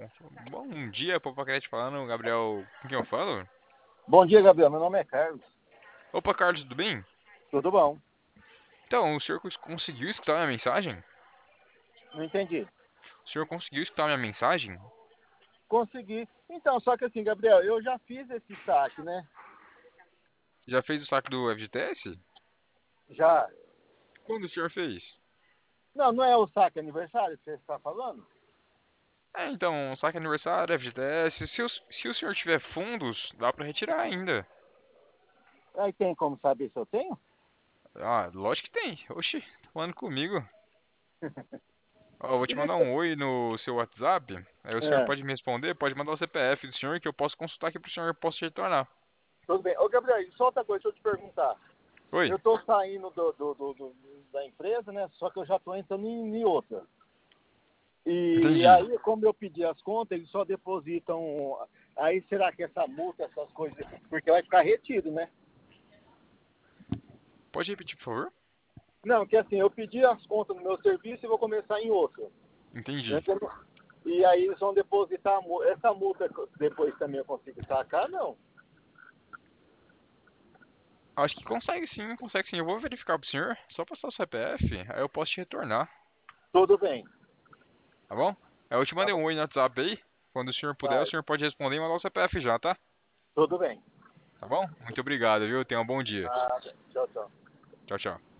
Bom dia, Popacrete falando, Gabriel. Com quem eu falo? Bom dia, Gabriel. Meu nome é Carlos. Opa, Carlos, tudo bem? Tudo bom? Então, o senhor conseguiu escutar minha mensagem? Não entendi. O senhor conseguiu escutar minha mensagem? Consegui. Então, só que assim, Gabriel, eu já fiz esse saque, né? Já fez o saque do FGTS? Já. Quando o senhor fez? Não, não é o saque aniversário que você está falando? Então, saque aniversário, FGTS. Se o senhor tiver fundos, dá pra retirar ainda. Aí tem como saber se eu tenho? Ah, lógico que tem. Oxi, tá falando comigo. Ó, eu vou te E mandar deixa... um oi no seu WhatsApp. Aí o senhor É, pode me responder, pode mandar o CPF do senhor que eu posso consultar aqui pro senhor, eu posso te retornar. tudo bem. Ô, Gabriel, e só outra coisa, deixa eu te perguntar. Oi, Eu estou saindo da empresa, né? Só que eu já estou entrando em outra. E entendi. aí, como eu pedi as contas, eles só depositam. Aí será que essa multa, essas coisas. Porque vai ficar retido, né? Pode repetir, por favor? Não, que assim, eu pedi as contas no meu serviço e vou começar em outro. Entendi. Entendeu? E aí eles vão depositar essa multa depois também eu consigo sacar, não. Acho que consegue sim, consegue sim. Eu vou verificar pro senhor, só passar o CPF, aí eu posso te retornar, Tudo bem. tá bom? Aí eu te Tá mandei bom. um oi no WhatsApp aí. Quando o senhor puder, o Tá, senhor pode responder e mandar o CPF já, tá? tudo bem. Tá bom? Muito obrigado, viu? Tenha um bom dia. Ah, tchau, tchau. Tchau, tchau.